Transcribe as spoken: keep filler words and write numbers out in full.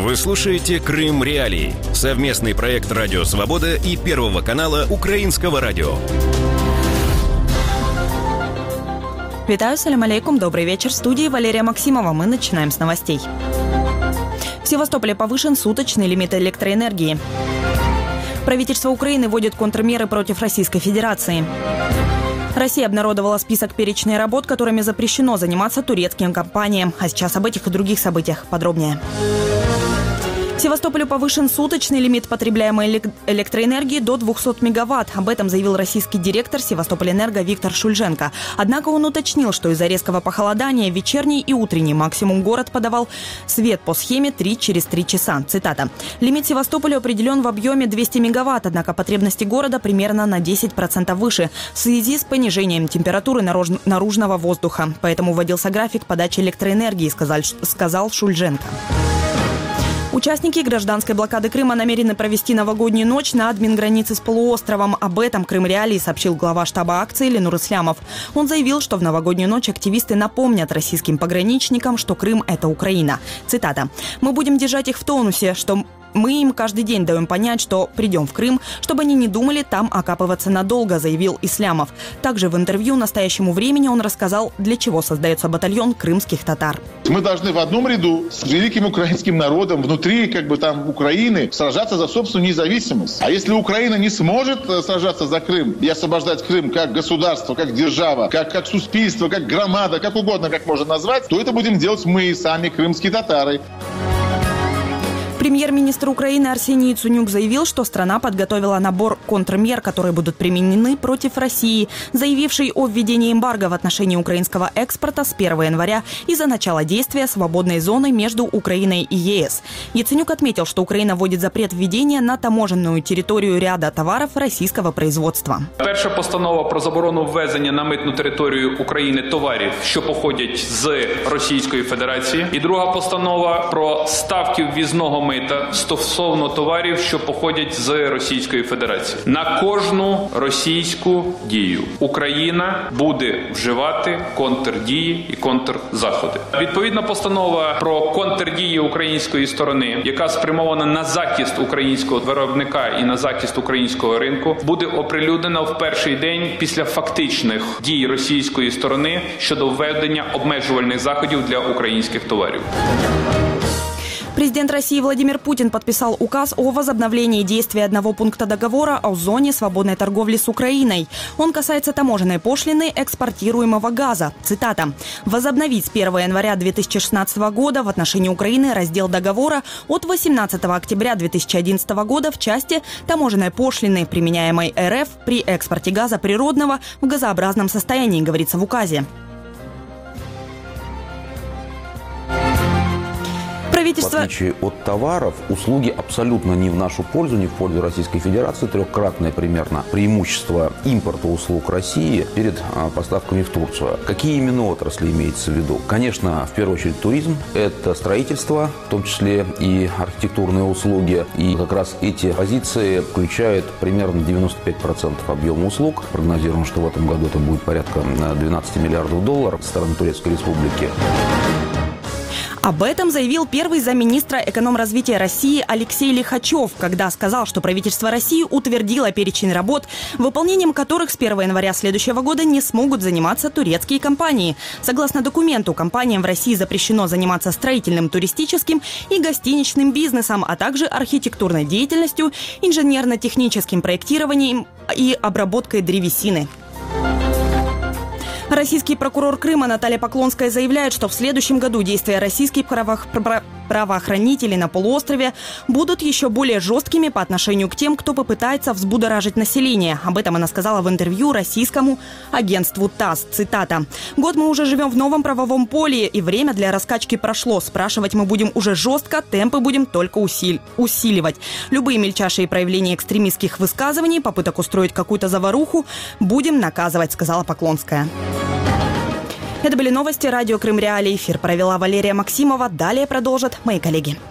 Вы слушаете «Крым Реалии» – совместный проект «Радио Свобода» и Первого канала Украинского радио. Витаю, салям алейкум, добрый вечер. В студии Валерия Максимова. Мы начинаем с новостей. В Севастополе повышен суточный лимит электроэнергии. Правительство Украины вводит контрмеры против Российской Федерации. Россия обнародовала список перечней работ, которыми запрещено заниматься турецким компаниям. А сейчас об этих и других событиях подробнее. В Севастополе повышен суточный лимит потребляемой электроэнергии до двухсот мегаватт. Об этом заявил российский директор Севастополенерго Виктор Шульженко. Однако он уточнил, что из-за резкого похолодания вечерний и утренний максимум город подавал свет по схеме три через три часа. Цитата. «Лимит Севастополя определен в объеме двести мегаватт, однако потребности города примерно на десять процентов выше в связи с понижением температуры наружного воздуха. Поэтому вводился график подачи электроэнергии», сказал, сказал Шульженко. Участники гражданской блокады Крыма намерены провести новогоднюю ночь на админгранице с полуостровом. Об этом «Крым Реалии» сообщил глава штаба акции Ленур Ислямов. Он заявил, что в новогоднюю ночь активисты напомнят российским пограничникам, что Крым – это Украина. Цитата. «Мы будем держать их в тонусе, что мы им каждый день даем понять, что придем в Крым, чтобы они не думали там окапываться надолго», заявил Ислямов. Также в интервью «Настоящему времени» он рассказал, для чего создается батальон крымских татар. Мы должны в одном ряду с великим украинским народом внутри как бы там Украины сражаться за собственную независимость. А если Украина не сможет сражаться за Крым и освобождать Крым как государство, как держава, как, как суспільство, как громада, как угодно, как можно назвать, то это будем делать мы, сами крымские татары. Премьер-министр Украины Арсений Яценюк заявил, что страна подготовила набор контрмер, которые будут применены против России, заявившей о введении эмбарго в отношении украинского экспорта с первого января из-за начала действия свободной зоны между Украиной и ЕС. Яценюк отметил, что Украина вводит запрет введения на таможенную территорию ряда товаров российского производства. Перша постанова про заборону ввезення на митну територію України товарів, що походять з Російської Федерації. І друга постанова про ставки ввізного мита стосовно товарів, що походять з Російської Федерації. На кожну російську дію Україна буде вживати контрдії і контрзаходи. Відповідна постанова про контрдії української сторони, яка спрямована на захист українського виробника і на захист українського ринку, буде оприлюднена в перший день після фактичних дій російської сторони щодо введення обмежувальних заходів для українських товарів. Президент России Владимир Путин подписал указ о возобновлении действия одного пункта договора о зоне свободной торговли с Украиной. Он касается таможенной пошлины экспортируемого газа. Цитата. «Возобновить с первого января две тысячи шестнадцатого года в отношении Украины раздел договора от восемнадцатого октября две тысячи одиннадцатого года в части таможенной пошлины, применяемой РФ при экспорте газа природного в газообразном состоянии», говорится в указе. В отличие от товаров, услуги абсолютно не в нашу пользу, не в пользу Российской Федерации. Трехкратное примерно преимущество импорта услуг России перед а, поставками в Турцию. Какие именно отрасли имеется в виду? Конечно, в первую очередь туризм, это строительство, в том числе и архитектурные услуги. И как раз эти позиции включают примерно девяносто пять процентов объема услуг. Прогнозируем, что в этом году это будет порядка двенадцать миллиардов долларов со стороны Турецкой Республики. Об этом заявил первый замминистра экономразвития России Алексей Лихачев, когда сказал, что правительство России утвердило перечень работ, выполнением которых с первого января следующего года не смогут заниматься турецкие компании. Согласно документу, компаниям в России запрещено заниматься строительным, туристическим и гостиничным бизнесом, а также архитектурной деятельностью, инженерно-техническим проектированием и обработкой древесины. Российский прокурор Крыма Наталья Поклонская заявляет, что в следующем году действия российских правах... правоохранителей на полуострове будут еще более жесткими по отношению к тем, кто попытается взбудоражить население. Об этом она сказала в интервью российскому агентству ТАСС. Цитата. «Год мы уже живем в новом правовом поле, и время для раскачки прошло. Спрашивать мы будем уже жестко, темпы будем только усиль... усиливать. Любые мельчайшие проявления экстремистских высказываний, попыток устроить какую-то заваруху будем наказывать», сказала Поклонская. Это были новости радио «Крым Реалии». Эфир провела Валерия Максимова. Далее продолжат мои коллеги.